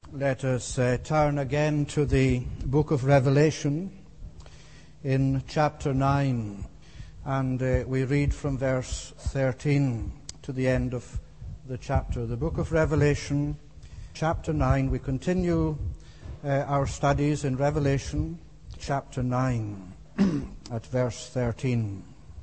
Let us turn again to the book of Revelation in chapter 9, and we read from verse 13 to the end of the chapter. The book of Revelation, chapter 9. We continue our studies in Revelation chapter 9 at verse 13.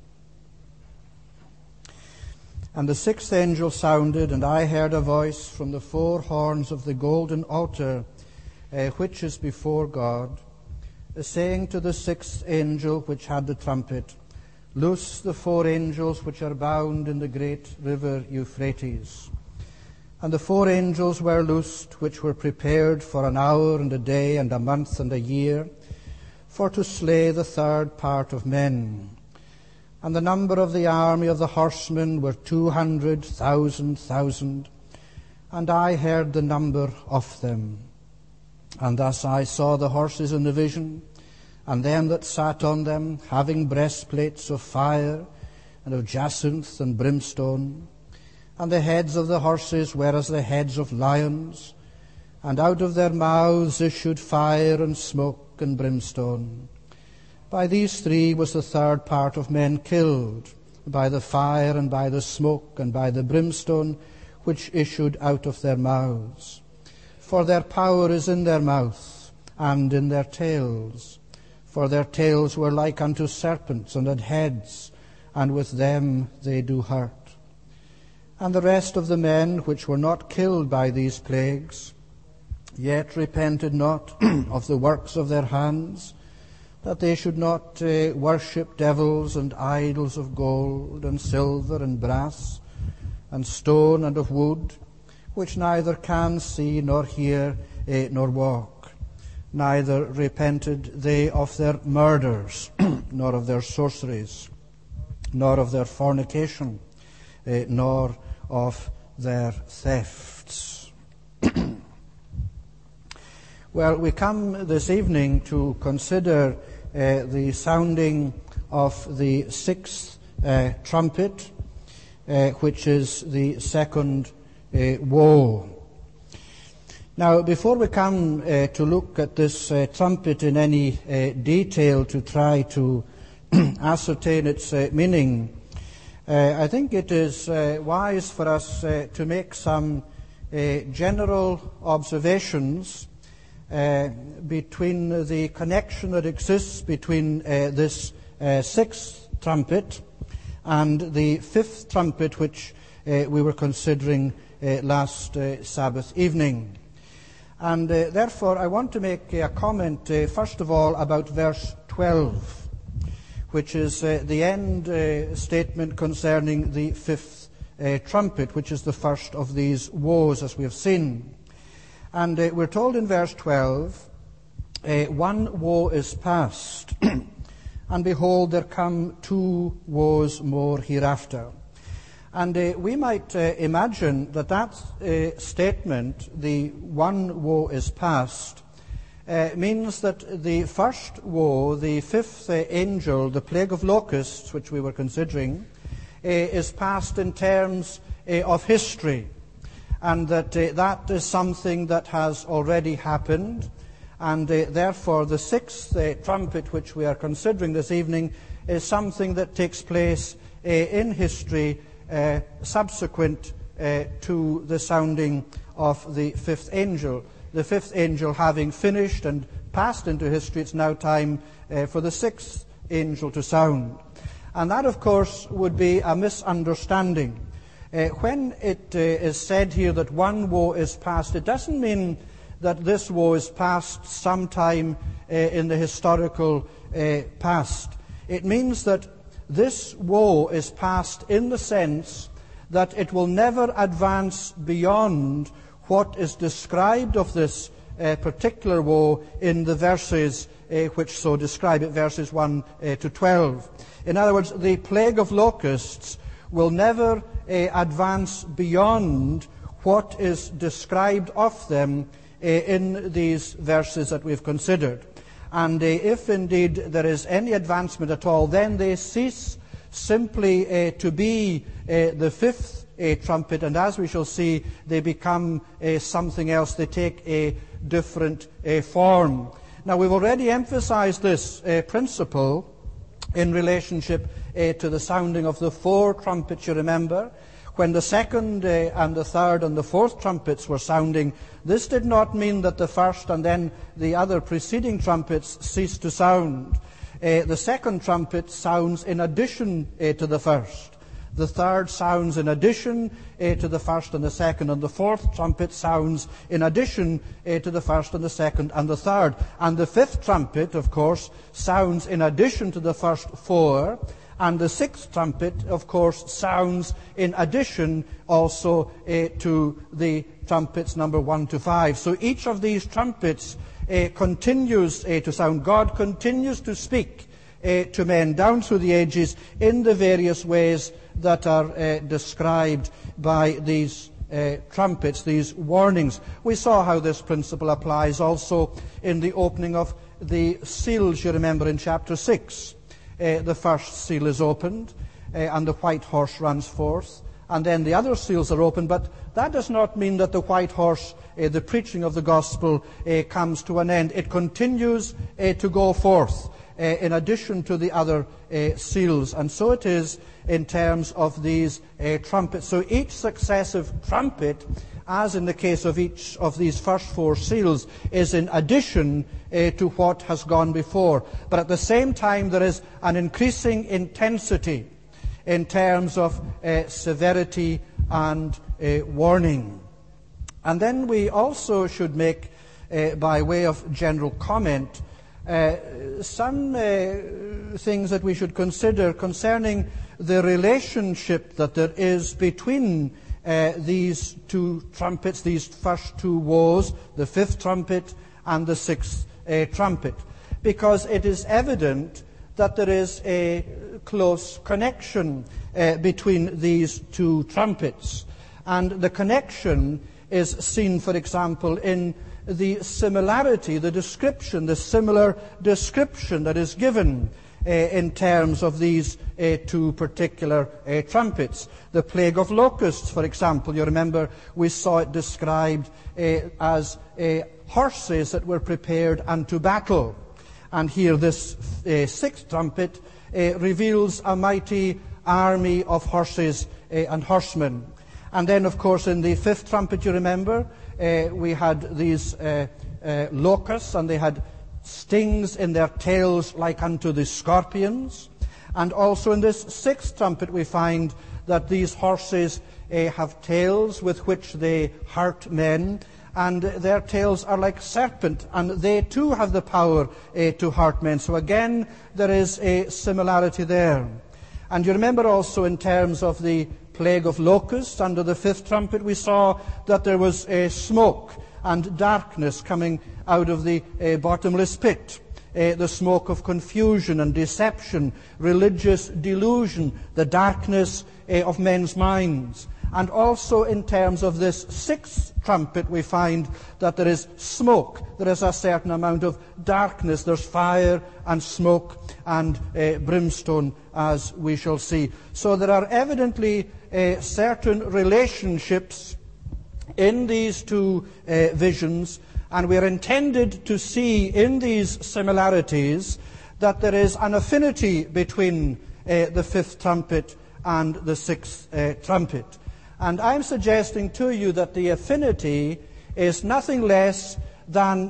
And the sixth angel sounded, and I heard a voice from the four horns of the golden altar, which is before God, saying to the sixth angel which had the trumpet, Loose the four angels which are bound in the great river Euphrates. And the four angels were loosed, which were prepared for an hour and a day and a month and a year, for to slay the third part of men. And the number of the army of the horsemen were 200,000, and I heard the number of them. And thus I saw the horses in the vision, and them that sat on them, having breastplates of fire, and of jacinth and brimstone. And the heads of the horses were as the heads of lions, and out of their mouths issued fire and smoke and brimstone. By these three was the third part of men killed, by the fire and by the smoke and by the brimstone which issued out of their mouths. For their power is in their mouth and in their tails. For their tails were like unto serpents, and had heads, and with them they do hurt. And the rest of the men which were not killed by these plagues, yet repented not of the works of their hands, that they should not worship devils and idols of gold and silver and brass and stone and of wood, which neither can see nor hear nor walk. Neither repented they of their murders, nor of their sorceries, nor of their fornication, nor of their thefts. Well, we come this evening to consider the sounding of the sixth trumpet, which is the second woe. Now, before we come to look at this trumpet in any detail to try to ascertain its meaning, I think it is wise for us to make some general observations between the connection that exists between this sixth trumpet and the fifth trumpet, which we were considering last Sabbath evening. And therefore I want to make a comment first of all about verse 12, which is the end statement concerning the fifth trumpet, which is the first of these woes, as we have seen. And we're told in verse 12, one woe is past, and behold, there come two woes more hereafter. And we might imagine that statement, the one woe is past, means that the first woe, the fifth angel, the plague of locusts, which we were considering, is past in terms of history. And that that is something that has already happened, and therefore the sixth trumpet which we are considering this evening is something that takes place in history subsequent to the sounding of the fifth angel. The fifth angel having finished and passed into history, it's now time for the sixth angel to sound. And that, of course, would be a misunderstanding. When it is said here that one woe is past, it doesn't mean that this woe is past sometime in the historical past. It means that this woe is past in the sense that it will never advance beyond what is described of this particular woe in the verses which so describe it, verses 1 to 12. In other words, the plague of locusts will never advance beyond what is described of them in these verses that we've considered. And if indeed there is any advancement at all, then they cease simply to be the fifth trumpet, and as we shall see, they become something else. They take a different form. Now, we've already emphasized this principle in relationship to the sounding of the 4 trumpets, you remember. When the second and the third and the fourth trumpets were sounding, this did not mean that the first and then the other preceding trumpets ceased to sound. The second trumpet sounds in addition to the first. The third sounds in addition to the first and the second, and the fourth trumpet sounds in addition to the first and the second and the third. And the fifth trumpet, of course, sounds in addition to the first 4, and the sixth trumpet, of course, sounds in addition also to the trumpets number 1 to 5. So each of these trumpets continues to sound. God continues to speak to men down through the ages in the various ways that are described by these trumpets, these warnings. We saw how this principle applies also in the opening of the seals, you remember, in chapter 6. The first seal is opened, and the white horse runs forth, and then the other seals are opened. But that does not mean that the white horse, the preaching of the gospel, comes to an end. It continues to go forth in addition to the other seals. And so it is in terms of these trumpets. So each successive trumpet, as in the case of each of these first 4 seals, is in addition to what has gone before. But at the same time, there is an increasing intensity in terms of severity and warning. And then we also should make, by way of general comment, some things that we should consider concerning the relationship that there is between these 2 trumpets, these first 2 woes, the 5th trumpet and the 6th trumpet, because it is evident that there is a close connection between these 2 trumpets. And the connection is seen, for example, in the similarity, the description, the similar description that is given in terms of these 2 particular trumpets. The plague of locusts, for example, you remember we saw it described as horses that were prepared unto battle. And here this 6th trumpet reveals a mighty army of horses and horsemen. And then, of course, in the 5th trumpet, you remember, we had these locusts, and they had stings in their tails like unto the scorpions. And also in this 6th trumpet we find that these horses have tails with which they hurt men, and their tails are like serpent, and they too have the power to hurt men. So again, there is a similarity there. And you remember also in terms of the plague of locusts, under the 5th trumpet we saw that there was smoke and darkness coming out of the bottomless pit. The smoke of confusion and deception, religious delusion, the darkness of men's minds. And also in terms of this 6th trumpet we find that there is smoke. There is a certain amount of darkness. There's fire and smoke and brimstone, as we shall see. So there are evidently certain relationships in these 2 visions, and we are intended to see in these similarities that there is an affinity between the 5th trumpet and the 6th trumpet. And I'm suggesting to you that the affinity is nothing less than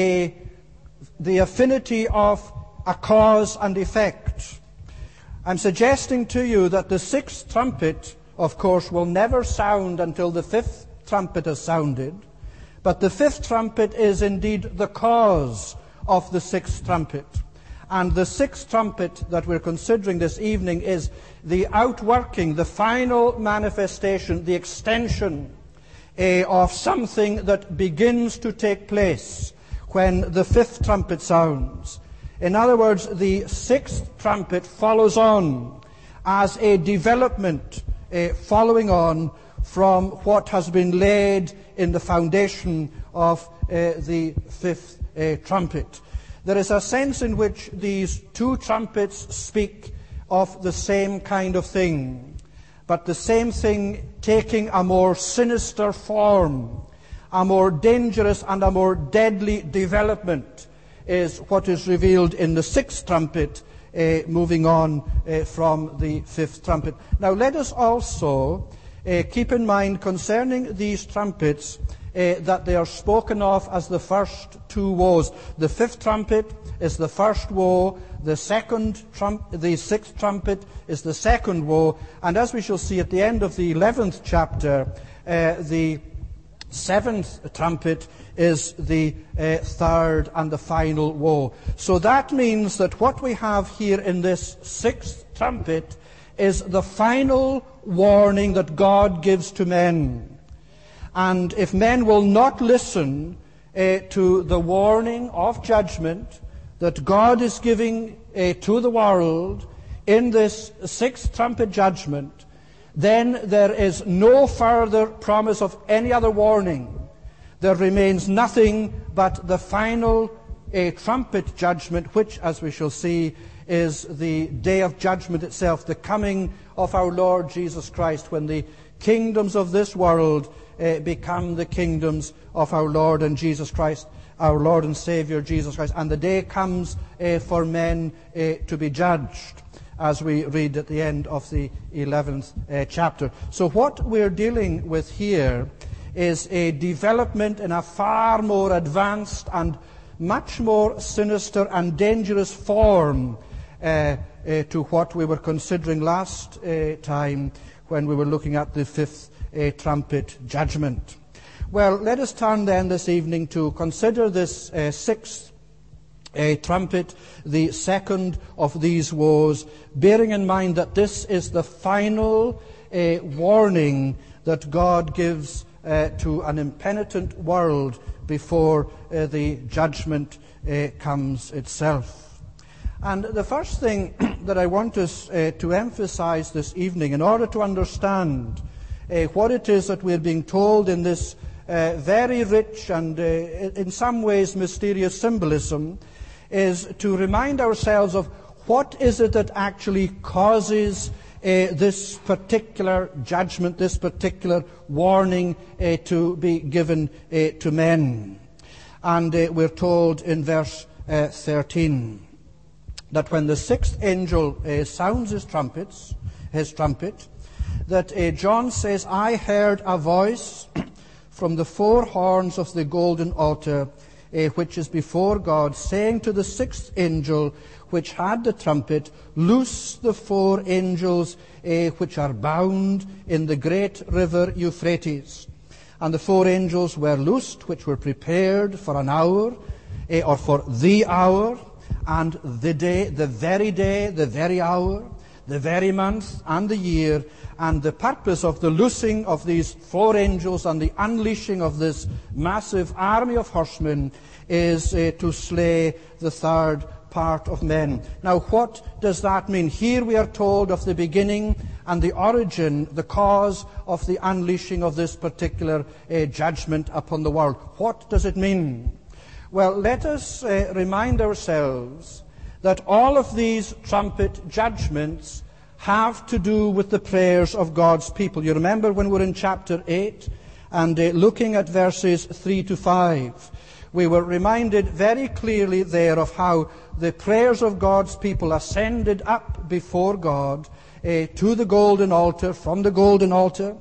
the affinity of a cause and effect. I'm suggesting to you that the 6th trumpet, of course, will never sound until the 5th trumpet has sounded. But the 5th trumpet is indeed the cause of the 6th trumpet. And the 6th trumpet that we're considering this evening is the outworking, the final manifestation, the extension of something that begins to take place when the 5th trumpet sounds. In other words, the 6th trumpet follows on as a development following on from what has been laid in the foundation of the 5th trumpet. There is a sense in which these 2 trumpets speak of the same kind of thing. but the same thing taking a more sinister form, a more dangerous and a more deadly development, is what is revealed in the sixth trumpet, moving on from the fifth trumpet. Now let us also keep in mind concerning these trumpets that they are spoken of as the first two woes. The fifth trumpet is the first woe, the sixth trumpet is the second woe, and as we shall see at the end of the 11th chapter, the seventh trumpet is the third and the final woe. So that means that what we have here in this sixth trumpet is the final warning that God gives to men. And if men will not listen to the warning of judgment that God is giving to the world in this sixth trumpet judgment, then there is no further promise of any other warning. There remains nothing but the final trumpet judgment, which, as we shall see, is the day of judgment itself, the coming of our Lord Jesus Christ, when the kingdoms of this world become the kingdoms of our Lord and Jesus Christ, our Lord and Savior Jesus Christ. And the day comes for men to be judged, as we read at the end of the 11th chapter. So what we're dealing with here is a development in a far more advanced and much more sinister and dangerous form to what we were considering last time when we were looking at the fifth trumpet judgment. Well, let us turn then this evening to consider this sixth trumpet, the second of these woes, bearing in mind that this is the final warning that God gives to an impenitent world before the judgment comes itself. And the first thing that I want us to emphasize this evening, in order to understand what it is that we're being told in this very rich and in some ways mysterious symbolism, is to remind ourselves of what is it that actually causes this particular judgment, this particular warning to be given to men. And we're told in verse 13 that when the sixth angel sounds his trumpet, that John says, "I heard a voice from the four horns of the golden altar, which is before God, saying to the sixth angel which had the trumpet, Loose the four angels which are bound in the great river Euphrates. And the four angels were loosed, which were prepared for an hour, or for the hour, and the day, the very hour, the very month, and the year. And the purpose of the loosing of these four angels and the unleashing of this massive army of horsemen is to slay the third part of men. Now, what does that mean? Here we are told of the beginning and the origin, the cause of the unleashing of this particular judgment upon the world. What does it mean? Well, let us remind ourselves that all of these trumpet judgments have to do with the prayers of God's people. You remember when we were in chapter 8 and looking at verses 3 to 5, we were reminded very clearly there of how the prayers of God's people ascended up before God to the golden altar, from the golden altar,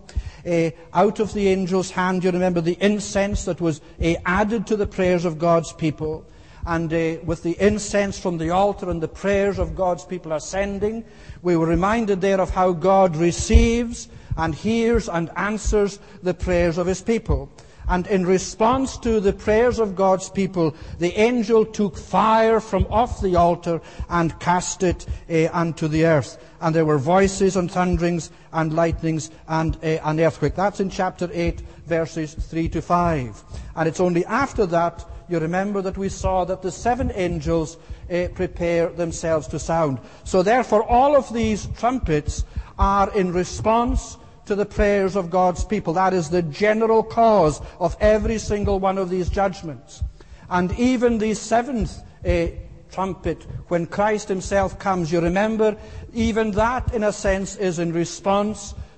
out of the angel's hand. You remember the incense that was added to the prayers of God's people. And with the incense from the altar and the prayers of God's people ascending, we were reminded there of how God receives and hears and answers the prayers of his people. And in response to the prayers of God's people, the angel took fire from off the altar and cast it unto the earth. And there were voices and thunderings and lightnings and an earthquake. That's in chapter 8, verses 3 to 5. And it's only after that, you remember, that we saw that the seven angels prepare themselves to sound. So therefore, all of these trumpets are in response to the prayers of God's people. That is the general cause of every single one of these judgments. And even the seventh trumpet, when Christ himself comes, you remember, even that in a sense is in response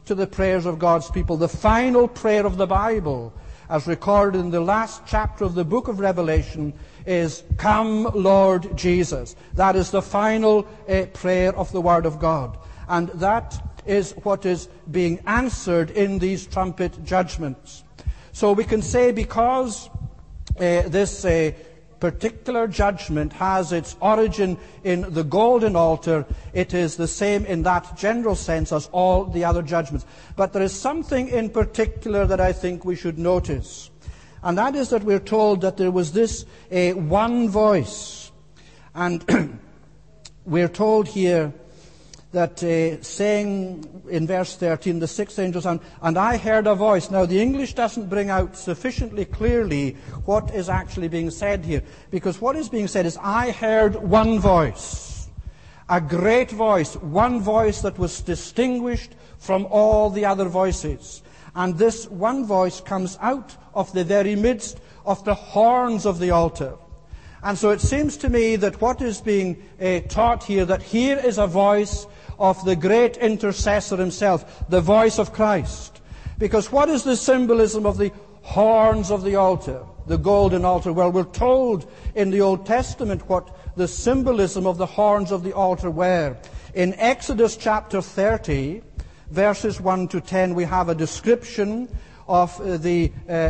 to the prayers of God's people. The final prayer of the Bible, as recorded in the last chapter of the book of Revelation, is, "Come, Lord Jesus." That is the final prayer of the Word of God. And that is what is being answered in these trumpet judgments. So we can say, because this particular judgment has its origin in the golden altar, it is the same in that general sense as all the other judgments. But there is something in particular that I think we should notice. And that is that we're told that there was this one voice. And we're told here that saying in verse 13, the sixth angel said, "And I heard a voice." Now the English doesn't bring out sufficiently clearly what is actually being said here. Because what is being said is, "I heard one voice, a great voice, one voice that was distinguished from all the other voices. And this one voice comes out of the very midst of the horns of the altar." And so it seems to me that what is being taught here, that here is a voice of the great intercessor himself, the voice of Christ. Because what is the symbolism of the horns of the altar, the golden altar? Well, we're told in the Old Testament what the symbolism of the horns of the altar were. In Exodus chapter 30, verses 1 to 10, we have a description of the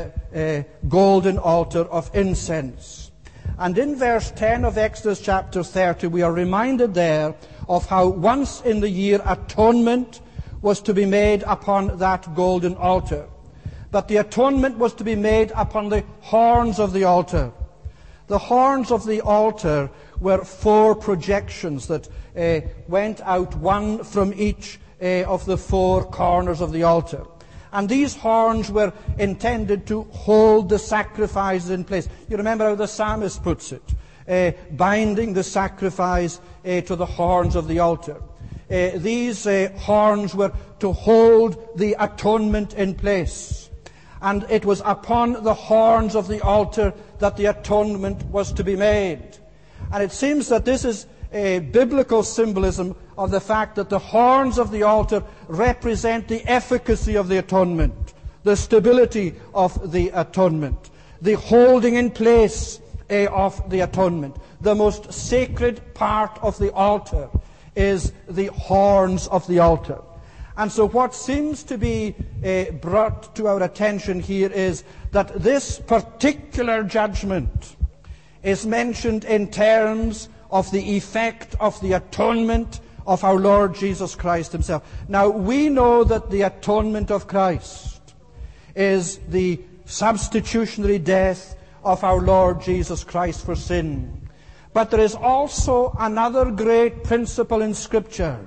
golden altar of incense. And in verse 10 of Exodus chapter 30, we are reminded there of how once in the year atonement was to be made upon that golden altar. But the atonement was to be made upon the horns of the altar. The horns of the altar were 4 projections that went out, one from each of the 4 corners of the altar. And these horns were intended to hold the sacrifices in place. You remember how the psalmist puts it, binding the sacrifice to the horns of the altar. These horns were to hold the atonement in place. And it was upon the horns of the altar that the atonement was to be made. And it seems that this is a biblical symbolism of the fact that the horns of the altar represent the efficacy of the atonement, the stability of the atonement, the holding in place of the atonement. The most sacred part of the altar is the horns of the altar. And so what seems to be brought to our attention here is that this particular judgment is mentioned in terms of the effect of the atonement of our Lord Jesus Christ himself. Now, we know that the atonement of Christ is the substitutionary death of our Lord Jesus Christ for sin. But there is also another great principle in Scripture,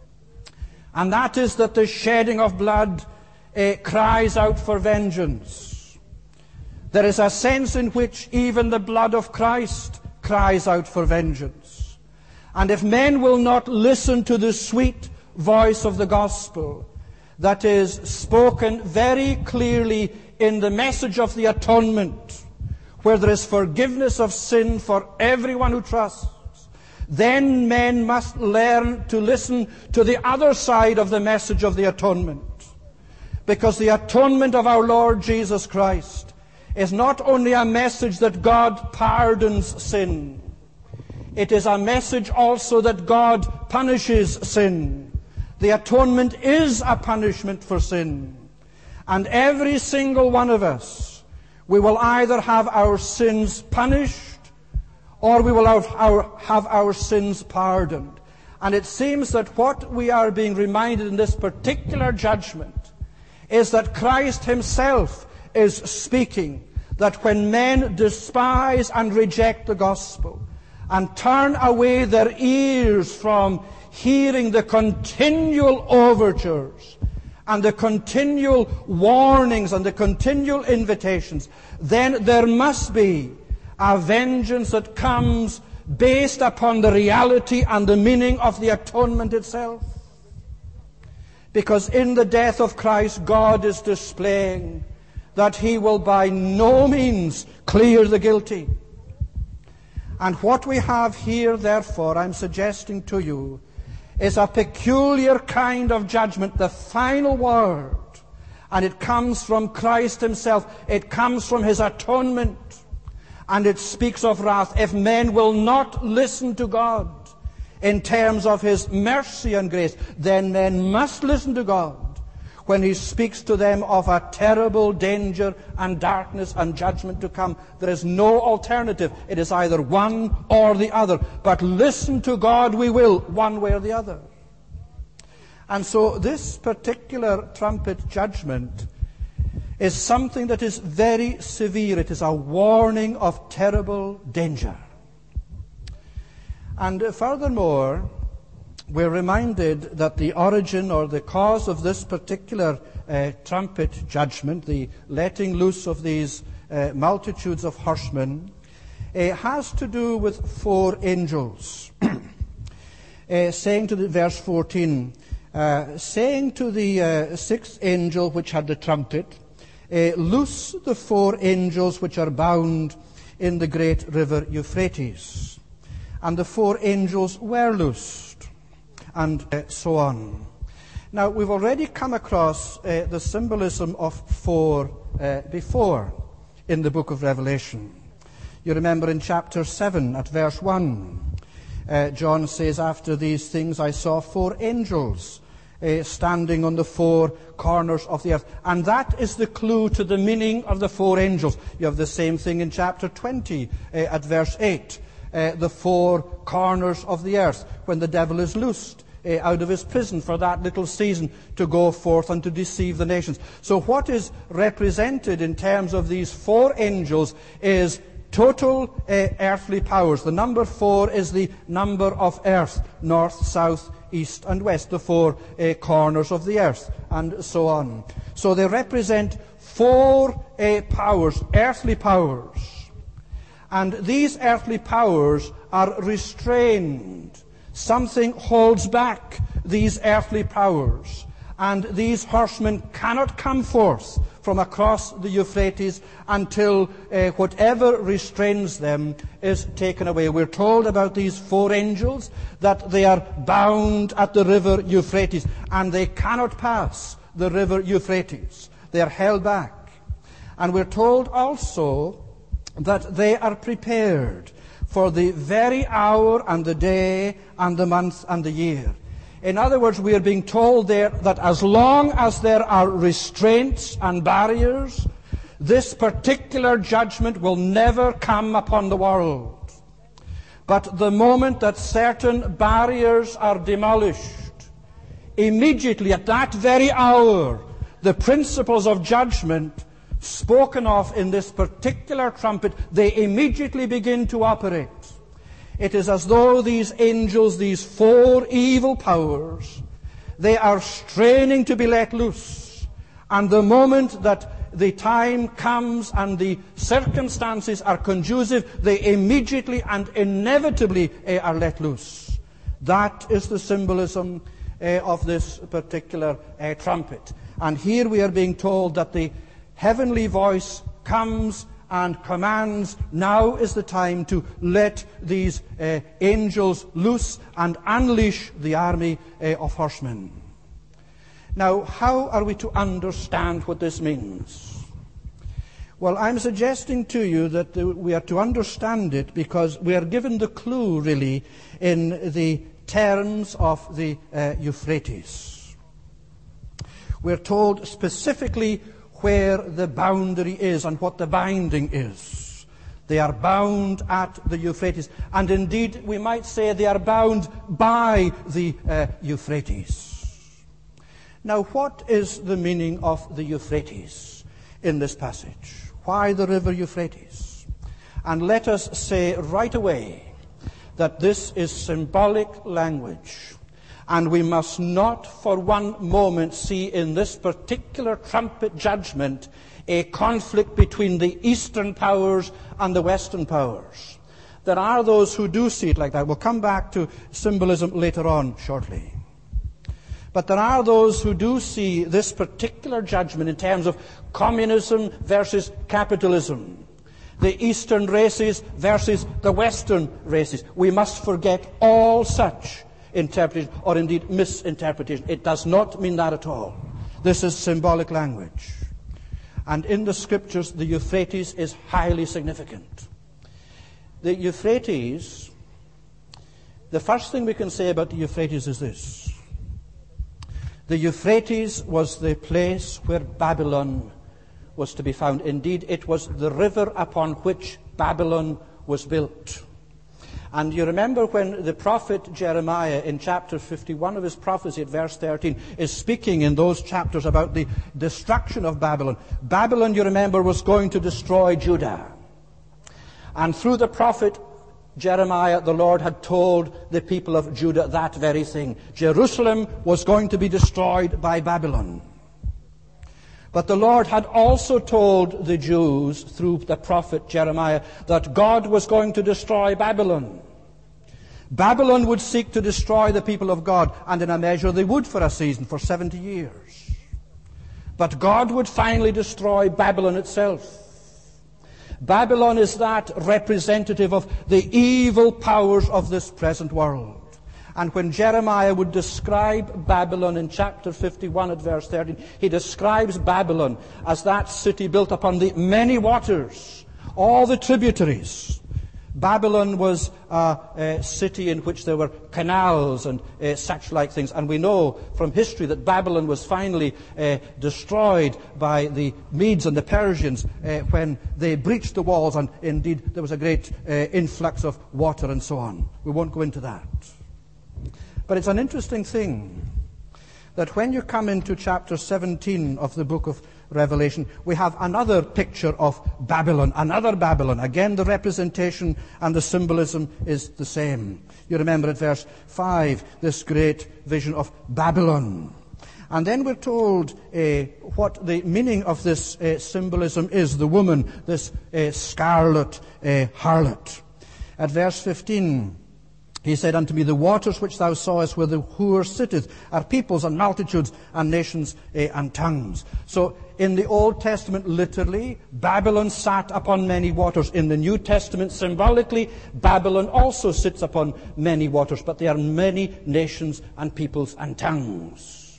and that is that the shedding of blood cries out for vengeance. There is a sense in which even the blood of Christ cries out for vengeance. And if men will not listen to the sweet voice of the gospel that is spoken very clearly in the message of the atonement, where there is forgiveness of sin for everyone who trusts, then men must learn to listen to the other side of the message of the atonement. Because the atonement of our Lord Jesus Christ is not only a message that God pardons sin, it is a message also that God punishes sin. The atonement is a punishment for sin. And every single one of us, we will either have our sins punished or we will have our sins pardoned. And it seems that what we are being reminded in this particular judgment is that Christ himself is speaking, that when men despise and reject the gospel and turn away their ears from hearing the continual overtures and the continual warnings and the continual invitations, then there must be a vengeance that comes based upon the reality and the meaning of the atonement itself. Because in the death of Christ, God is displaying that he will by no means clear the guilty. And what we have here, therefore, I'm suggesting to you, is a peculiar kind of judgment, the final word. And it comes from Christ himself. It comes from his atonement. And it speaks of wrath. If men will not listen to God in terms of his mercy and grace, then men must listen to God when he speaks to them of a terrible danger and darkness and judgment to come. There is no alternative. It is either one or the other. But listen to God we will, one way or the other. And so this particular trumpet judgment is something that is very severe. It is a warning of terrible danger. And furthermore, we're reminded that the origin or the cause of this particular trumpet judgment, the letting loose of these multitudes of horsemen, has to do with 4 angels. Saying to verse 14, saying to the 6th angel which had the trumpet, loose the 4 angels which are bound in the great river Euphrates. And the 4 angels were loosed, and so on. Now, we've already come across the symbolism of 4 before in the book of Revelation. You remember in chapter 7 at verse 1, John says, after these things I saw 4 angels standing on the 4 corners of the earth. And that is the clue to the meaning of the 4 angels. You have the same thing in chapter 20 at verse 8. The 4 corners of the earth, when the devil is loosed out of his prison for that little season to go forth and to deceive the nations. So what is represented in terms of these 4 angels is total earthly powers. The number 4 is the number of earth, north, south, east and west, the 4 corners of the earth, and so on. So they represent 4 powers, earthly powers. And these earthly powers are restrained. Something holds back these earthly powers. And these horsemen cannot come forth from across the Euphrates until whatever restrains them is taken away. We're told about these 4 angels that they are bound at the river Euphrates, and they cannot pass the river Euphrates. They are held back. And we're told also that they are prepared for the very hour and the day and the month and the year. In other words, we are being told there that as long as there are restraints and barriers, this particular judgment will never come upon the world. But the moment that certain barriers are demolished, immediately at that very hour, the principles of judgment spoken of in this particular trumpet, they immediately begin to operate. It is as though these angels, these 4 evil powers, they are straining to be let loose. And the moment that the time comes and the circumstances are conducive, they immediately and inevitably are let loose. That is the symbolism of this particular trumpet. And here we are being told that the heavenly voice comes and commands, now is the time to let these angels loose and unleash the army of horsemen. Now, how are we to understand what this means? Well, I'm suggesting to you that we are to understand it because we are given the clue, really, in the terms of the Euphrates. We're told specifically where the boundary is and what the binding is. They are bound at the Euphrates. And indeed, we might say they are bound by the Euphrates. Now, what is the meaning of the Euphrates in this passage? Why the river Euphrates? And let us say right away that this is symbolic language. And we must not for one moment see in this particular trumpet judgment a conflict between the eastern powers and the western powers. There are those who do see it like that. We'll come back to symbolism later on shortly. But there are those who do see this particular judgment in terms of communism versus capitalism. The eastern races versus the western races. We must forget all such interpretation or indeed misinterpretation. It does not mean that at all. This is symbolic language. And in the Scriptures, the Euphrates is highly significant. The Euphrates, the first thing we can say about the Euphrates is this. The Euphrates was the place where Babylon was to be found. Indeed, it was the river upon which Babylon was built. And you remember when the prophet Jeremiah in chapter 51 of his prophecy at verse 13 is speaking in those chapters about the destruction of Babylon. Babylon, you remember, was going to destroy Judah. And through the prophet Jeremiah, the Lord had told the people of Judah that very thing. Jerusalem was going to be destroyed by Babylon. But the Lord had also told the Jews through the prophet Jeremiah that God was going to destroy Babylon. Babylon would seek to destroy the people of God, and in a measure they would for a season, for 70 years. But God would finally destroy Babylon itself. Babylon is that representative of the evil powers of this present world. And when Jeremiah would describe Babylon in chapter 51 at verse 13, he describes Babylon as that city built upon the many waters, all the tributaries. Babylon was a city in which there were canals and such like things. And we know from history that Babylon was finally destroyed by the Medes and the Persians when they breached the walls, and indeed there was a great influx of water and so on. We won't go into that. But it's an interesting thing that when you come into chapter 17 of the book of Revelation, we have another picture of Babylon, another Babylon. Again, the representation and the symbolism is the same. You remember at verse 5, this great vision of Babylon. And then we're told what the meaning of this symbolism is, the woman, this scarlet harlot. At verse 15, he said unto me, the waters which thou sawest where the whore sitteth are peoples and multitudes and nations and tongues. So in the Old Testament, literally, Babylon sat upon many waters. In the New Testament, symbolically, Babylon also sits upon many waters. But there are many nations and peoples and tongues.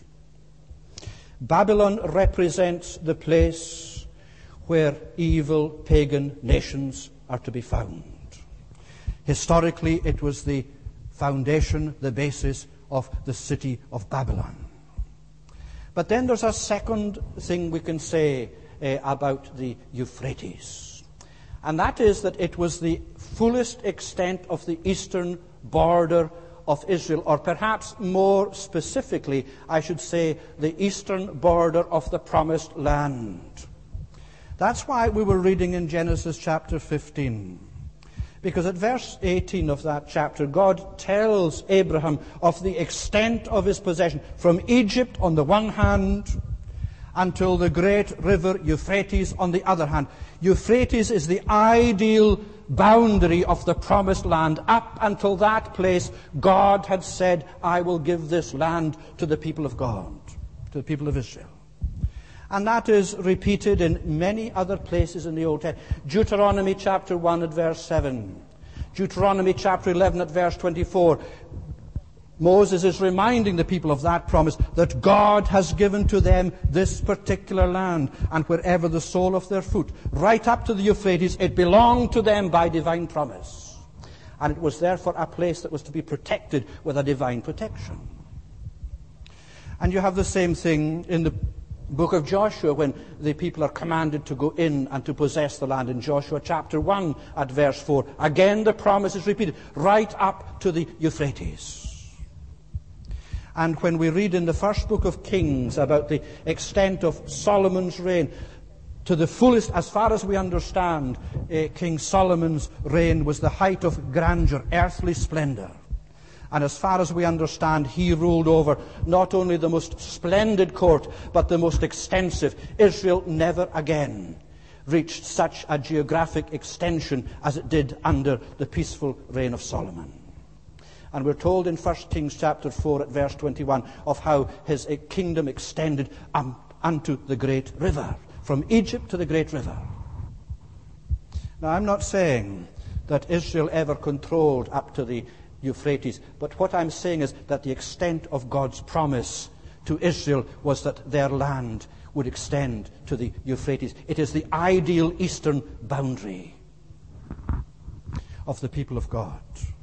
Babylon represents the place where evil pagan nations are to be found. Historically, it was the foundation, the basis of the city of Babylon. But then there's a second thing we can say about the Euphrates. And that is that it was the fullest extent of the eastern border of Israel, or perhaps more specifically, I should say, the eastern border of the Promised Land. That's why we were reading in Genesis chapter 15. Because at verse 18 of that chapter, God tells Abraham of the extent of his possession from Egypt on the one hand until the great river Euphrates on the other hand. Euphrates is the ideal boundary of the Promised Land. Up until that place, God had said, I will give this land to the people of God, to the people of Israel. And that is repeated in many other places in the Old Testament. Deuteronomy chapter 1 at verse 7. Deuteronomy chapter 11 at verse 24. Moses is reminding the people of that promise that God has given to them this particular land, and wherever the sole of their foot, right up to the Euphrates, it belonged to them by divine promise. And it was therefore a place that was to be protected with a divine protection. And you have the same thing in the book of Joshua when the people are commanded to go in and to possess the land in Joshua chapter 1 at verse 4. Again, the promise is repeated right up to the Euphrates. And when we read in the first book of Kings about the extent of Solomon's reign, to the fullest, as far as we understand, King Solomon's reign was the height of grandeur, earthly splendor. And as far as we understand, he ruled over not only the most splendid court, but the most extensive. Israel never again reached such a geographic extension as it did under the peaceful reign of Solomon. And we're told in 1 Kings chapter 4 at verse 21 of how his kingdom extended unto the great river, from Egypt to the great river. Now, I'm not saying that Israel ever controlled up to the Euphrates. But what I'm saying is that the extent of God's promise to Israel was that their land would extend to the Euphrates. It is the ideal eastern boundary of the people of God.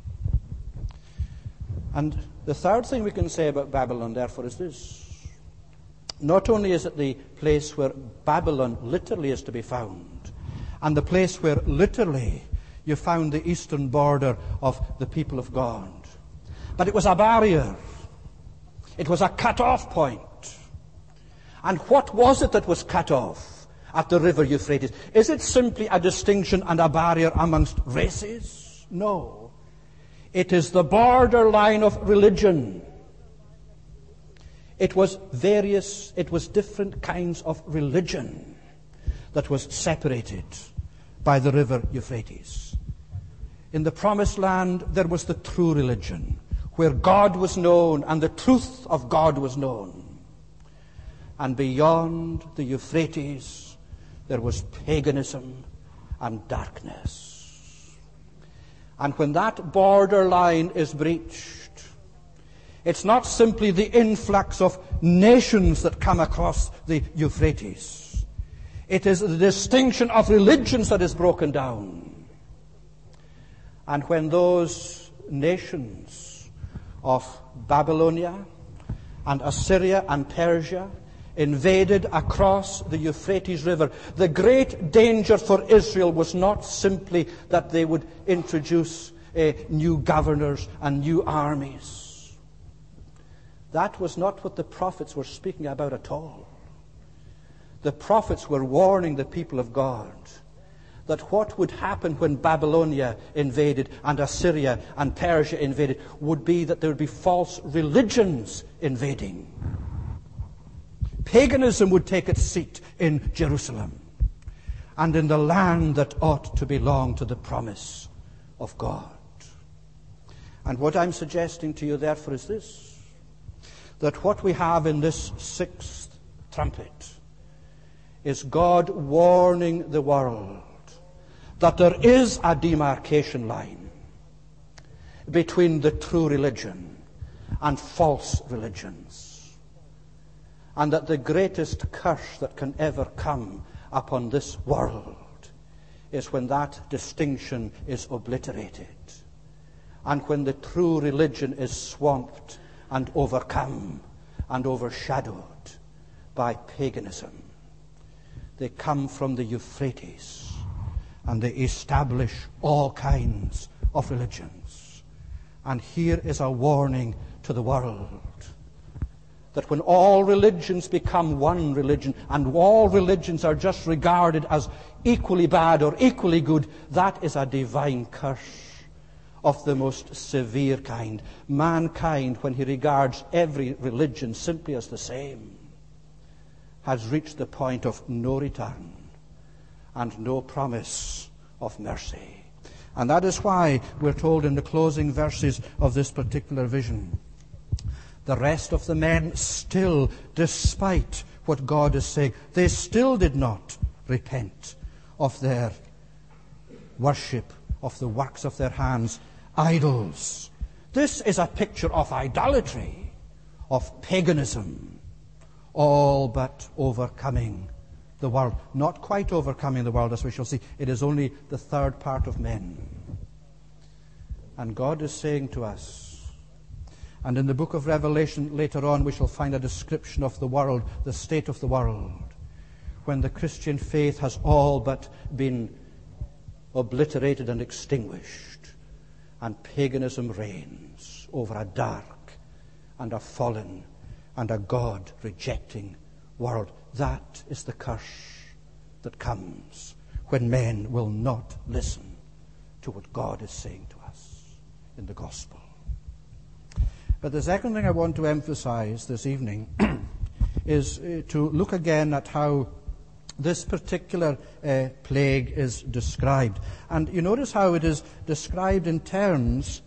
And the third thing we can say about Babylon, therefore, is this. Not only is it the place where Babylon literally is to be found, and the place where literally you found the eastern border of the people of God, but it was a barrier. It was a cut-off point. And what was it that was cut off at the river Euphrates? Is it simply a distinction and a barrier amongst races? No. It is the borderline of religion. It was different kinds of religion that was separated by the river Euphrates. In the Promised Land, there was the true religion, where God was known and the truth of God was known. And beyond the Euphrates, there was paganism and darkness. And when that borderline is breached, it's not simply the influx of nations that come across the Euphrates. It is the distinction of religions that is broken down. And when those nations of Babylonia and Assyria and Persia invaded across the Euphrates River, the great danger for Israel was not simply that they would introduce new governors and new armies. That was not what the prophets were speaking about at all. The prophets were warning the people of God that what would happen when Babylonia invaded and Assyria and Persia invaded would be that there would be false religions invading. Paganism would take its seat in Jerusalem and in the land that ought to belong to the promise of God. And what I'm suggesting to you, therefore, is this, that what we have in this sixth trumpet is God warning the world that there is a demarcation line between the true religion and false religions, and that the greatest curse that can ever come upon this world is when that distinction is obliterated, and when the true religion is swamped and overcome and overshadowed by paganism. They come from the Euphrates and they establish all kinds of religions. And here is a warning to the world that when all religions become one religion and all religions are just regarded as equally bad or equally good, that is a divine curse of the most severe kind. Mankind, when he regards every religion simply as the same, has reached the point of no return and no promise of mercy. And that is why we're told in the closing verses of this particular vision, the rest of the men still, despite what God is saying, they still did not repent of their worship, of the works of their hands, idols. This is a picture of idolatry, of paganism, all but overcoming the world. Not quite overcoming the world, as we shall see. It is only the third part of men. And God is saying to us, and in the book of Revelation later on we shall find a description of the world, the state of the world, when the Christian faith has all but been obliterated and extinguished, and paganism reigns over a dark and a fallen and a God-rejecting world. That is the curse that comes when men will not listen to what God is saying to us in the gospel. But the second thing I want to emphasize this evening is to look again at how this particular plague is described. And you notice how it is described in terms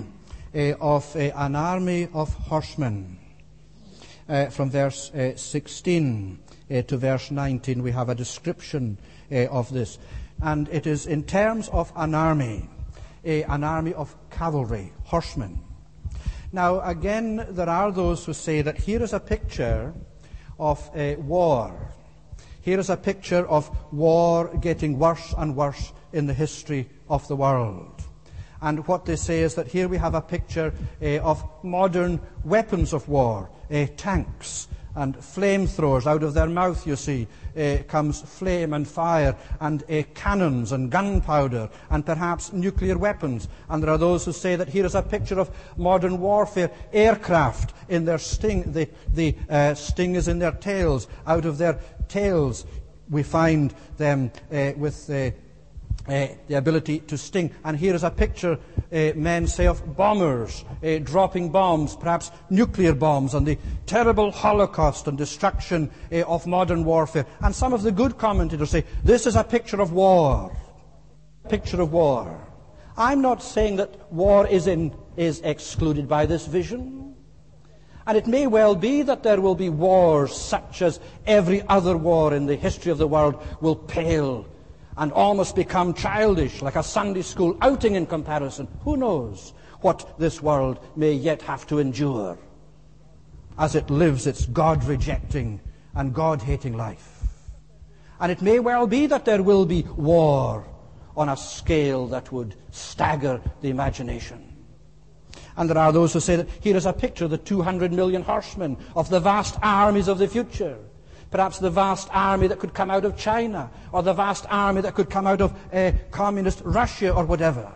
of an army of horsemen. From verse 16 to verse 19, we have a description of this. And it is in terms of an army. an army of cavalry, horsemen. Now, again, there are those who say that here is a picture of a war. Here is a picture of war getting worse and worse in the history of the world. And what they say is that here we have a picture of modern weapons of war, tanks and flamethrowers. Out of their mouth, you see, comes flame and fire, and cannons and gunpowder, and perhaps nuclear weapons. And there are those who say that here is a picture of modern warfare, aircraft in their sting. The sting is in their tails. Out of their tails, we find them with the ability to sting. And here is a picture, men say, of bombers dropping bombs, perhaps nuclear bombs, and the terrible holocaust and destruction of modern warfare. And some of the good commentators say, this is a picture of war. Picture of war. I'm not saying that war is excluded by this vision. And it may well be that there will be wars such as every other war in the history of the world will pale and almost become childish, like a Sunday school outing in comparison. Who knows what this world may yet have to endure as it lives its God-rejecting and God-hating life. And it may well be that there will be war on a scale that would stagger the imagination. And there are those who say that here is a picture of the 200 million horsemen, of the vast armies of the future. Perhaps the vast army that could come out of China, or the vast army that could come out of communist Russia, or whatever.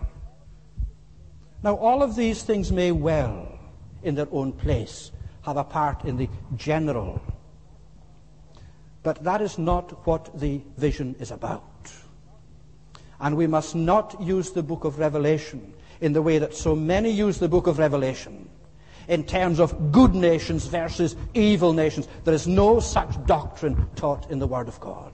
Now, all of these things may well, in their own place, have a part in the general. But that is not what the vision is about. And we must not use the book of Revelation in the way that so many use the book of Revelation, in terms of good nations versus evil nations. There is no such doctrine taught in the Word of God.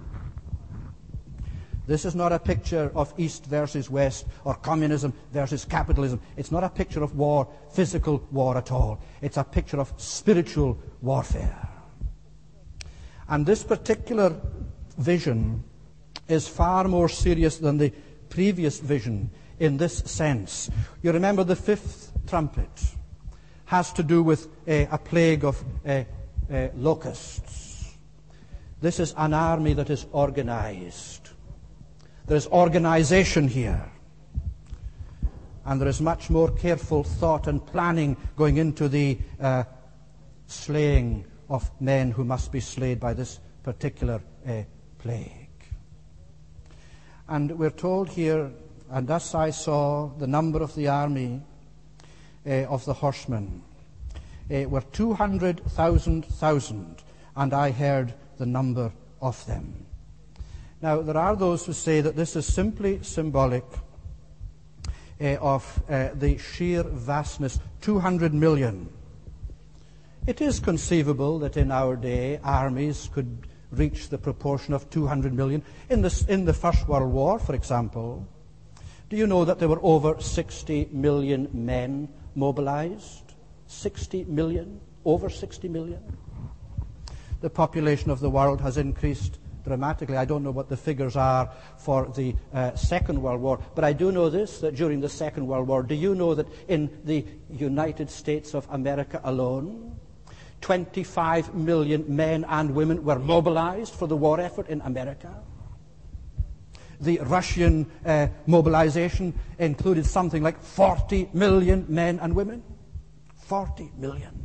This is not a picture of East versus West, or communism versus capitalism. It's not a picture of war, physical war at all. It's a picture of spiritual warfare. And this particular vision is far more serious than the previous vision in this sense. You remember the fifth trumpet has to do with a plague of locusts. This is an army that is organized. There is organization here. And there is much more careful thought and planning going into the slaying of men who must be slain by this particular plague. And we're told here, and thus I saw the number of the army of the horsemen were 200,000, and I heard the number of them. Now, there are those who say that this is simply symbolic of the sheer vastness, 200 million. It is conceivable that in our day armies could reach the proportion of 200 million. In the First World War, for example, do you know that there were over 60 million men mobilized? 60 million? Over 60 million? The population of the world has increased dramatically. I don't know what the figures are for the Second World War, but I do know this, that during the Second World War, do you know that in the United States of America alone, 25 million men and women were mobilized for the war effort in America? The Russian mobilization included something like 40 million men and women. 40 million.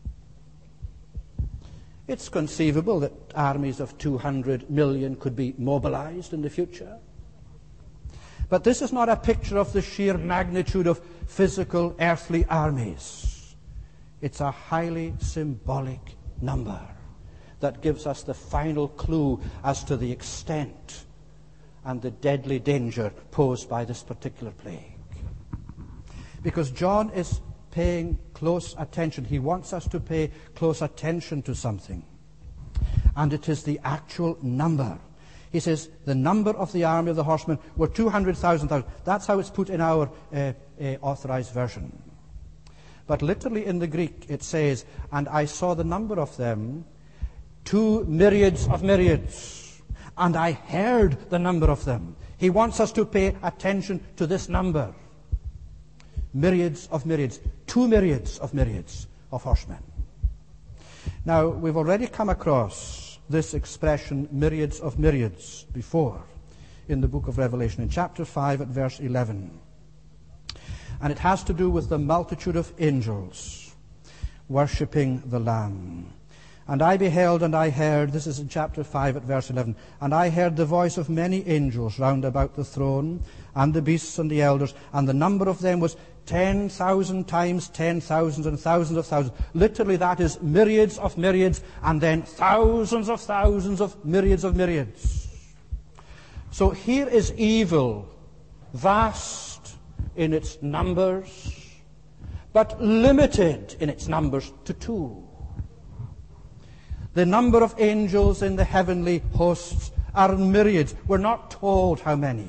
It's conceivable that armies of 200 million could be mobilized in the future. But this is not a picture of the sheer magnitude of physical earthly armies. It's a highly symbolic number that gives us the final clue as to the extent and the deadly danger posed by this particular plague. Because John is paying close attention. He wants us to pay close attention to something. And it is the actual number. He says the number of the army of the horsemen were 200,000. That's how it's put in our authorized version. But literally in the Greek it says, and I saw the number of them, 2 myriads of myriads. And I heard the number of them. He wants us to pay attention to this number. Myriads of myriads. 2 myriads of horsemen. Now, we've already come across this expression, myriads of myriads, before in the book of Revelation, in chapter 5 at verse 11. And it has to do with the multitude of angels worshipping the Lamb. And I beheld and I heard, this is in chapter 5 at verse 11, and I heard the voice of many angels round about the throne, and the beasts and the elders, and the number of them was 10,000 times 10,000 and thousands of thousands. Literally, that is myriads of myriads, and then thousands of myriads. So here is evil, vast in its numbers, but limited in its numbers to 2. The number of angels in the heavenly hosts are myriads. We're not told how many.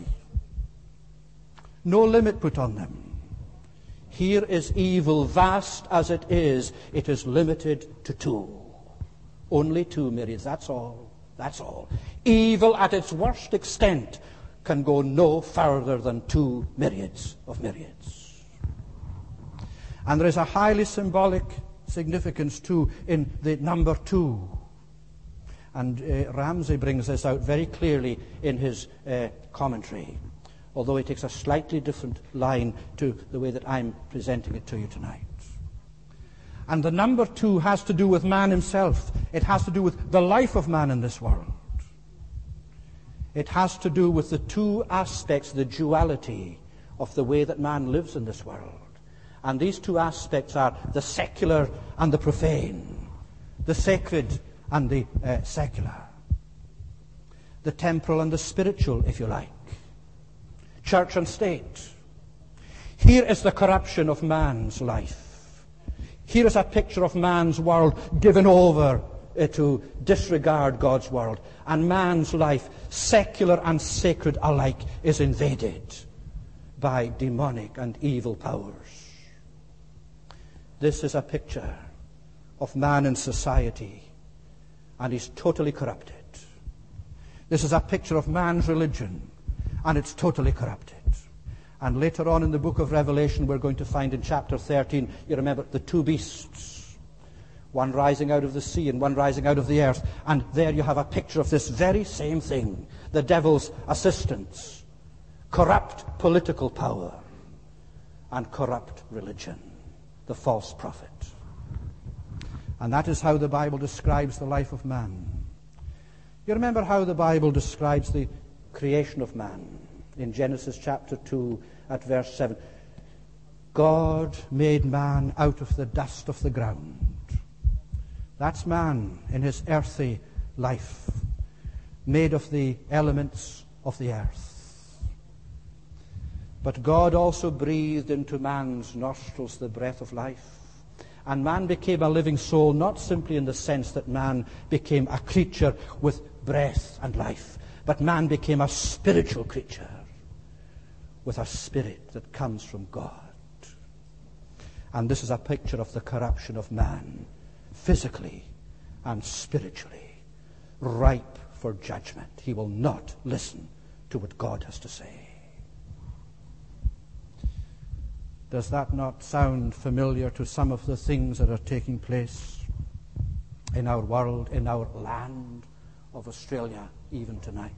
No limit put on them. Here is evil, vast as it is limited to 2. Only 2 myriads, that's all. That's all. Evil at its worst extent can go no further than 2 myriads of myriads. And there is a highly symbolic significance too in the number 2. And Ramsay brings this out very clearly in his commentary, although he takes a slightly different line to the way that I'm presenting it to you tonight. And the number 2 has to do with man himself. It has to do with the life of man in this world. It has to do with the 2 aspects, the duality of the way that man lives in this world. And these 2 aspects are the secular and the profane, the sacred and the secular, the temporal and the spiritual, if you like, church and state. Here is the corruption of man's life. Here is a picture of man's world given over to disregard God's world. And man's life, secular and sacred alike, is invaded by demonic and evil powers. This is a picture of man in society, and he's totally corrupted. This is a picture of man's religion, and it's totally corrupted. And later on in the book of Revelation, we're going to find in chapter 13, you remember, the 2 beasts, one rising out of the sea and one rising out of the earth. And there you have a picture of this very same thing, the devil's assistants, corrupt political power and corrupt religion, the false prophet. And that is how the Bible describes the life of man. You remember how the Bible describes the creation of man in Genesis chapter 2 at verse 7. God made man out of the dust of the ground. That's man in his earthy life, made of the elements of the earth. But God also breathed into man's nostrils the breath of life. And man became a living soul, not simply in the sense that man became a creature with breath and life, but man became a spiritual creature with a spirit that comes from God. And this is a picture of the corruption of man, physically and spiritually, ripe for judgment. He will not listen to what God has to say. Does that not sound familiar to some of the things that are taking place in our world, in our land of Australia, even tonight?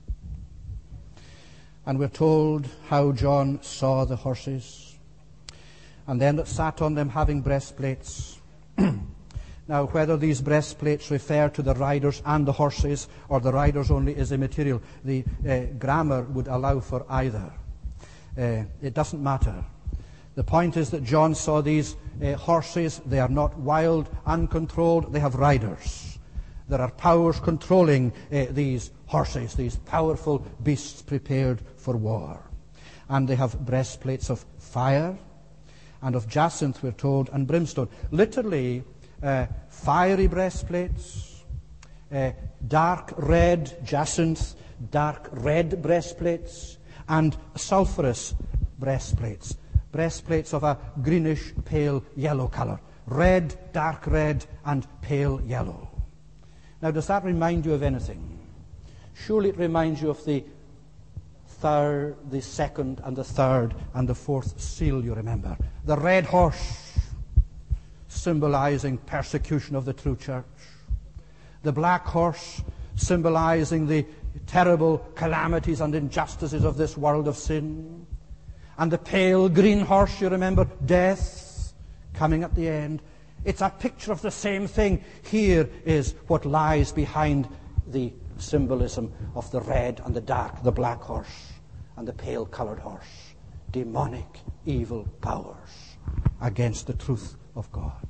And we're told how John saw the horses, and then that sat on them having breastplates. Now, whether these breastplates refer to the riders and the horses, or the riders only, is immaterial. The grammar would allow for either. It doesn't matter. The point is that John saw these horses. They are not wild, uncontrolled. They have riders. There are powers controlling these horses, these powerful beasts prepared for war. And they have breastplates of fire and of jacinth, we're told, and brimstone. Literally, fiery breastplates, dark red jacinth, dark red breastplates, and sulphurous breastplates. Breastplates of a greenish, pale yellow color. Red, dark red, and pale yellow. Now, does that remind you of anything? Surely it reminds you of the the second and the third and the fourth seal, you remember. The red horse, symbolizing persecution of the true church. The black horse, symbolizing the terrible calamities and injustices of this world of sin. And the pale green horse, you remember, death, coming at the end. It's a picture of the same thing. Here is what lies behind the symbolism of the red and the dark, the black horse and the pale-colored horse. Demonic, evil powers against the truth of God.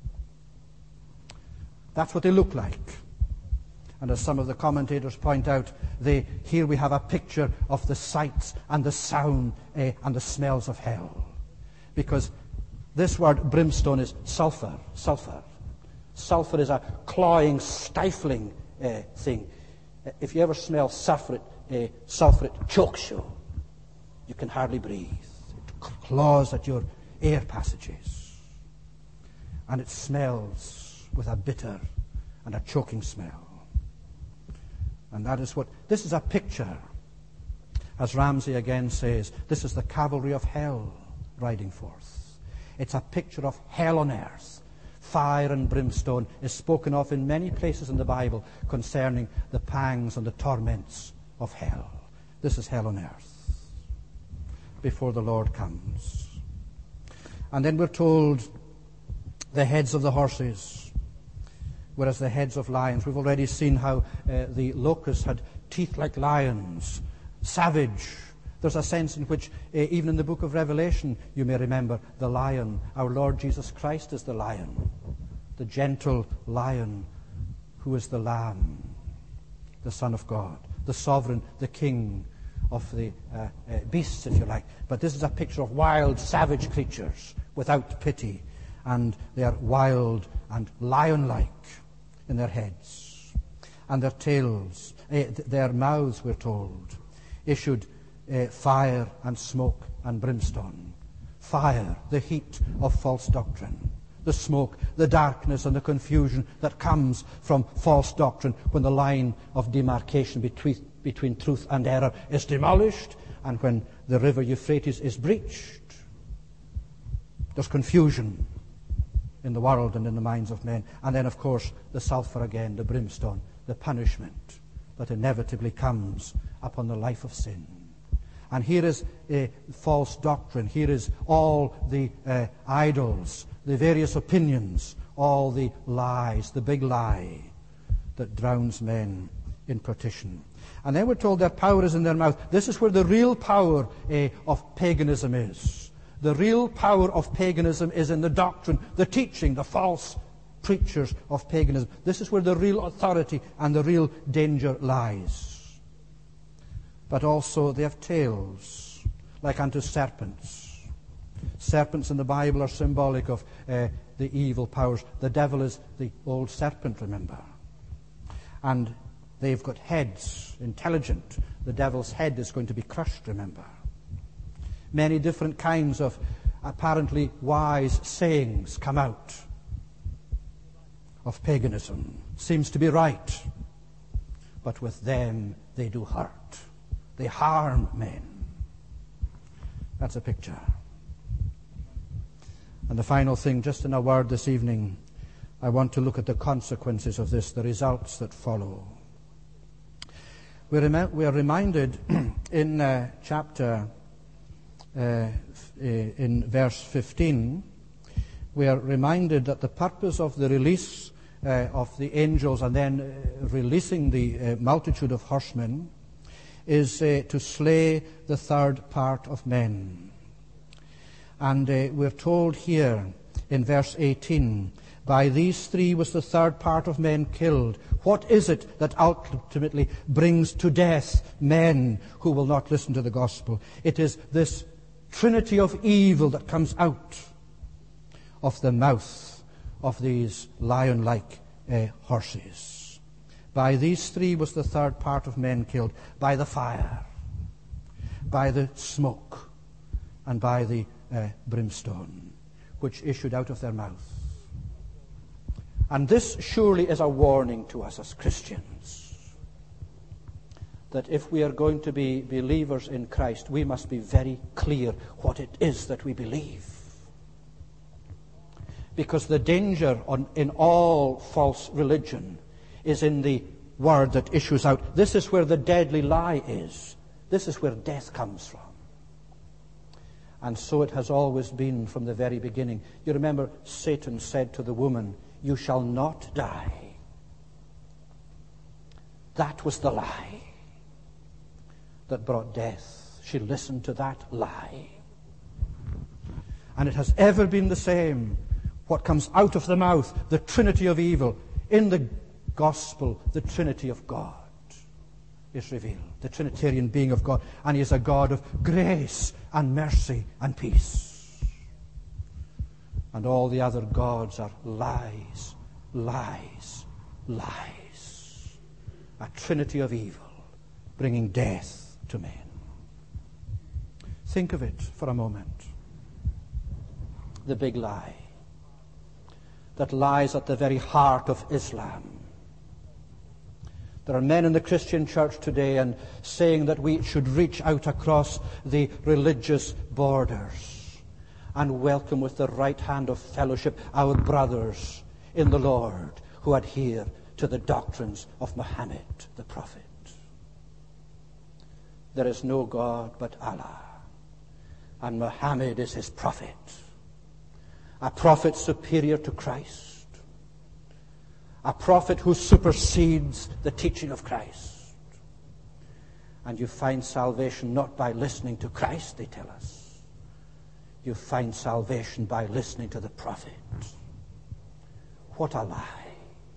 That's what they look like. And as some of the commentators point out, here we have a picture of the sights and the sound and the smells of hell. Because this word brimstone is sulfur. Sulfur. Sulfur is a clawing, stifling thing. If you ever smell sulfur, it chokes you. You can hardly breathe. It claws at your air passages. And it smells with a bitter and a choking smell. And that is this is a picture, as Ramsay again says, this is the cavalry of hell riding forth. It's a picture of hell on earth. Fire and brimstone is spoken of in many places in the Bible concerning the pangs and the torments of hell. This is hell on earth before the Lord comes. And then we're told the heads of the horses, whereas the heads of lions. We've already seen how the locusts had teeth like lions, savage. There's a sense in which, even in the book of Revelation, you may remember, the lion, our Lord Jesus Christ is the lion, the gentle lion who is the Lamb, the Son of God, the sovereign, the king of the beasts, if you like. But this is a picture of wild, savage creatures without pity, and they are wild and lion-like in their heads, and their tails, their mouths, we're told, issued fire and smoke and brimstone. Fire, the heat of false doctrine. The smoke, the darkness and the confusion that comes from false doctrine when the line of demarcation between truth and error is demolished, and when the river Euphrates is breached. There's confusion in the world and in the minds of men. And then, of course, the sulfur again, the brimstone, the punishment that inevitably comes upon the life of sin. And here is false doctrine. Here is all the idols, the various opinions, all the lies, the big lie that drowns men in perdition. And then we're told their power is in their mouth. This is where the real power of paganism is. The real power of paganism is in the doctrine, the teaching, the false preachers of paganism. This is where the real authority and the real danger lies. But also they have tails, like unto serpents. Serpents in the Bible are symbolic of the evil powers. The devil is the old serpent, remember. And they've got heads, intelligent. The devil's head is going to be crushed, remember. Many different kinds of apparently wise sayings come out of paganism. Seems to be right, but with them they do hurt. They harm men. That's a picture. And the final thing, just in a word this evening, I want to look at the consequences of this, the results that follow. We are reminded in chapter in verse 15, we are reminded that the purpose of the release of the angels and then releasing the multitude of horsemen is to slay the third part of men. And we're told here in verse 18, by these three was the third part of men killed. What is it that ultimately brings to death men who will not listen to the gospel? It is this trinity of evil that comes out of the mouth of these lion-like horses. By these three was the third part of men killed, by the fire, by the smoke, and by the brimstone, which issued out of their mouth. And this surely is a warning to us as Christians, that if we are going to be believers in Christ, we must be very clear what it is that we believe. Because the danger in all false religion is in the word that issues out. This is where the deadly lie is. This is where death comes from. And so it has always been from the very beginning. You remember Satan said to the woman, "You shall not die." That was the lie that brought death. She listened to that lie. And it has ever been the same. What comes out of the mouth, the trinity of evil. In the gospel, the trinity of God is revealed. The Trinitarian being of God. And he is a God of grace and mercy and peace. And all the other gods are lies, lies, lies. A trinity of evil, bringing death to men. Think of it for a moment. The big lie that lies at the very heart of Islam. There are men in the Christian church today and saying that we should reach out across the religious borders and welcome with the right hand of fellowship our brothers in the Lord who adhere to the doctrines of Muhammad the Prophet. There is no God but Allah, and Muhammad is his prophet, a prophet superior to Christ, a prophet who supersedes the teaching of Christ. And you find salvation not by listening to Christ, they tell us. You find salvation by listening to the prophet. What a lie.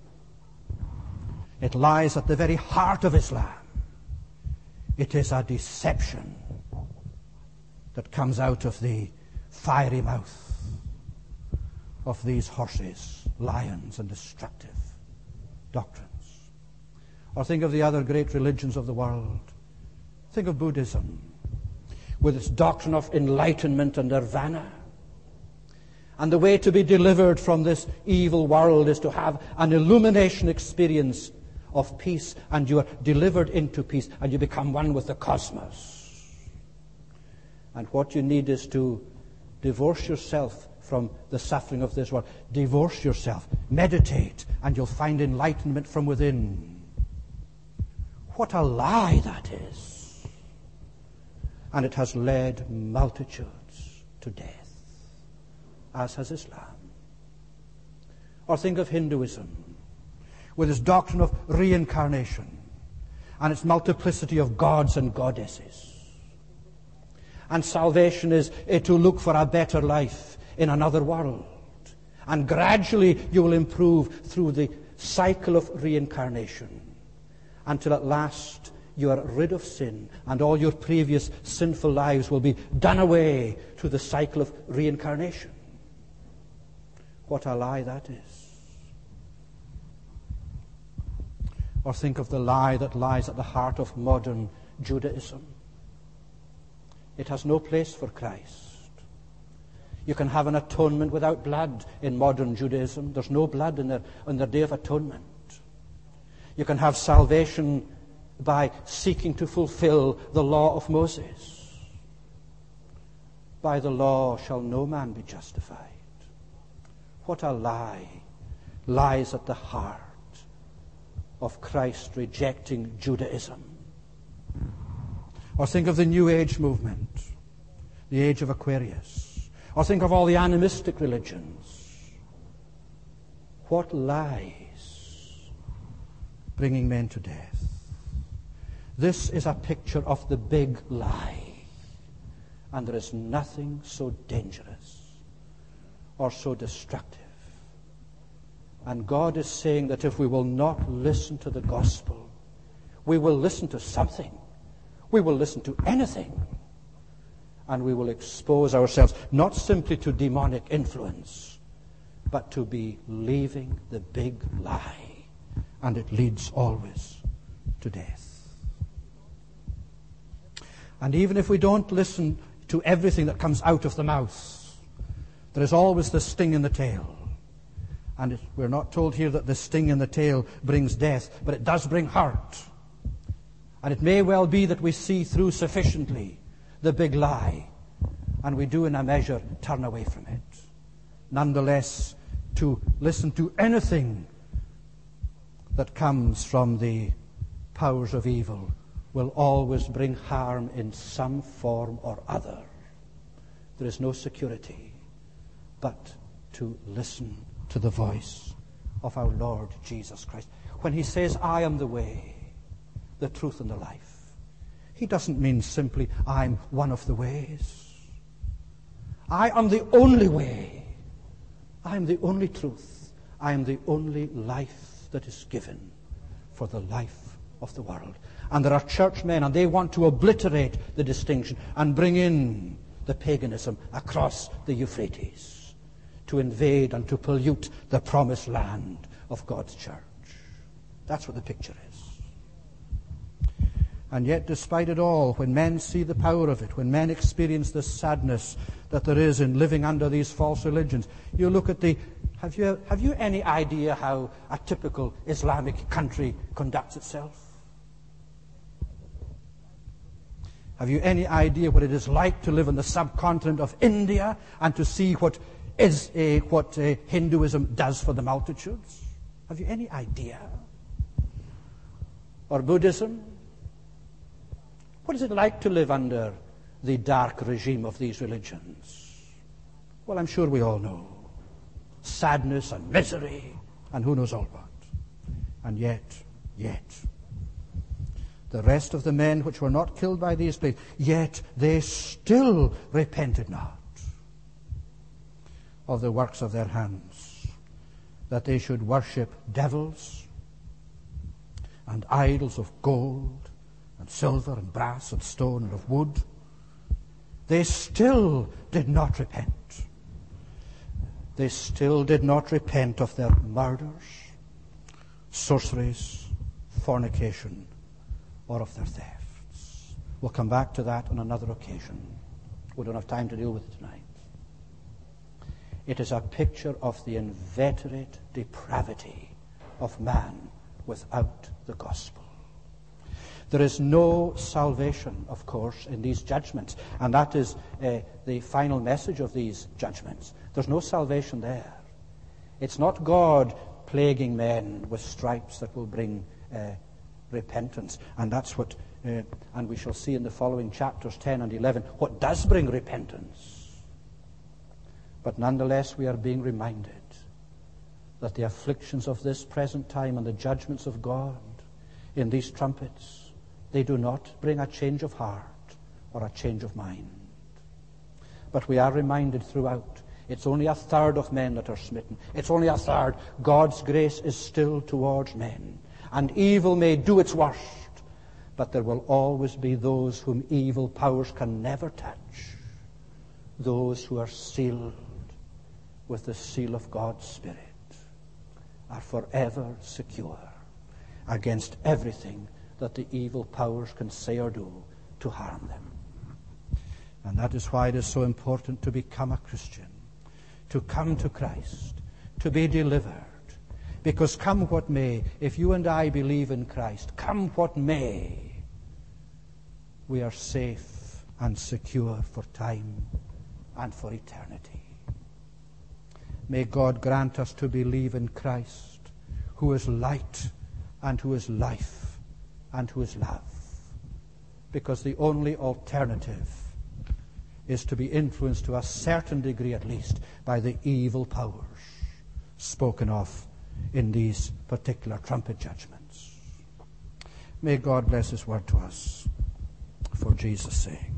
It lies at the very heart of Islam. It is a deception that comes out of the fiery mouth of these horses, lions, and destructive doctrines. Or think of the other great religions of the world. Think of Buddhism, with its doctrine of enlightenment and nirvana. And the way to be delivered from this evil world is to have an illumination experience of peace, and you are delivered into peace, and you become one with the cosmos. And what you need is to divorce yourself from the suffering of this world. Divorce yourself, meditate, and you'll find enlightenment from within. What a lie that is. And it has led multitudes to death, as has Islam. Or think of Hinduism, with its doctrine of reincarnation and its multiplicity of gods and goddesses. And salvation is to look for a better life in another world. And gradually you will improve through the cycle of reincarnation until at last you are rid of sin and all your previous sinful lives will be done away through the cycle of reincarnation. What a lie that is. Or think of the lie that lies at the heart of modern Judaism. It has no place for Christ. You can have an atonement without blood in modern Judaism. There's no blood on their Day of Atonement. You can have salvation by seeking to fulfill the law of Moses. By the law shall no man be justified. What a lie lies at the heart of Christ rejecting Judaism. Or think of the New Age movement, the age of Aquarius. Or think of all the animistic religions. What lies bringing men to death. This is a picture of the big lie. And there is nothing so dangerous or so destructive. And God is saying that if we will not listen to the gospel, we will listen to something. We will listen to anything. And we will expose ourselves not simply to demonic influence, but to believing the big lie. And it leads always to death. And even if we don't listen to everything that comes out of the mouth, there is always the sting in the tail. And we're not told here that the sting in the tail brings death, but it does bring hurt. And it may well be that we see through sufficiently the big lie, and we do in a measure turn away from it. Nonetheless, to listen to anything that comes from the powers of evil will always bring harm in some form or other. There is no security but to listen to the voice of our Lord Jesus Christ. When he says, I am the way, the truth, and the life, he doesn't mean simply, I'm one of the ways. I am the only way. I am the only truth. I am the only life that is given for the life of the world. And there are churchmen, and they want to obliterate the distinction and bring in the paganism across the Euphrates to invade and to pollute the promised land of God's church. That's what the picture is. And yet, despite it all, when men see the power of it, when men experience the sadness that there is in living under these false religions, you look at the... Have you any idea how a typical Islamic country conducts itself? Have you any idea what it is like to live on the subcontinent of India and to see what Hinduism does for the multitudes? Have you any idea? Or Buddhism? What is it like to live under the dark regime of these religions? Well, I'm sure we all know. Sadness and misery and who knows all what. And yet, the rest of the men which were not killed by these plagues, yet they still repented not of the works of their hands, that they should worship devils and idols of gold and silver and brass and stone and of wood. They still did not repent. They still did not repent of their murders, sorceries, fornication, or of their thefts. We'll come back to that on another occasion. We don't have time to deal with it tonight. It is a picture of the inveterate depravity of man without the gospel. There is no salvation, of course, in these judgments, and that is the final message of these judgments. There's no salvation there. It's not God plaguing men with stripes that will bring repentance, and that's what, and we shall see in the following chapters 10 and 11 what does bring repentance. But nonetheless, we are being reminded that the afflictions of this present time and the judgments of God in these trumpets, they do not bring a change of heart or a change of mind. But we are reminded throughout, it's only a third of men that are smitten. It's only a third. God's grace is still towards men. And evil may do its worst, but there will always be those whom evil powers can never touch. Those who are sealed with the seal of God's Spirit are forever secure against everything that the evil powers can say or do to harm them. And that is why it is so important to become a Christian, to come to Christ, to be delivered. Because come what may, if you and I believe in Christ, come what may, we are safe and secure for time and for eternity. May God grant us to believe in Christ, who is light and who is life and who is love. Because the only alternative is to be influenced to a certain degree at least by the evil powers spoken of in these particular trumpet judgments. May God bless his word to us for Jesus' sake.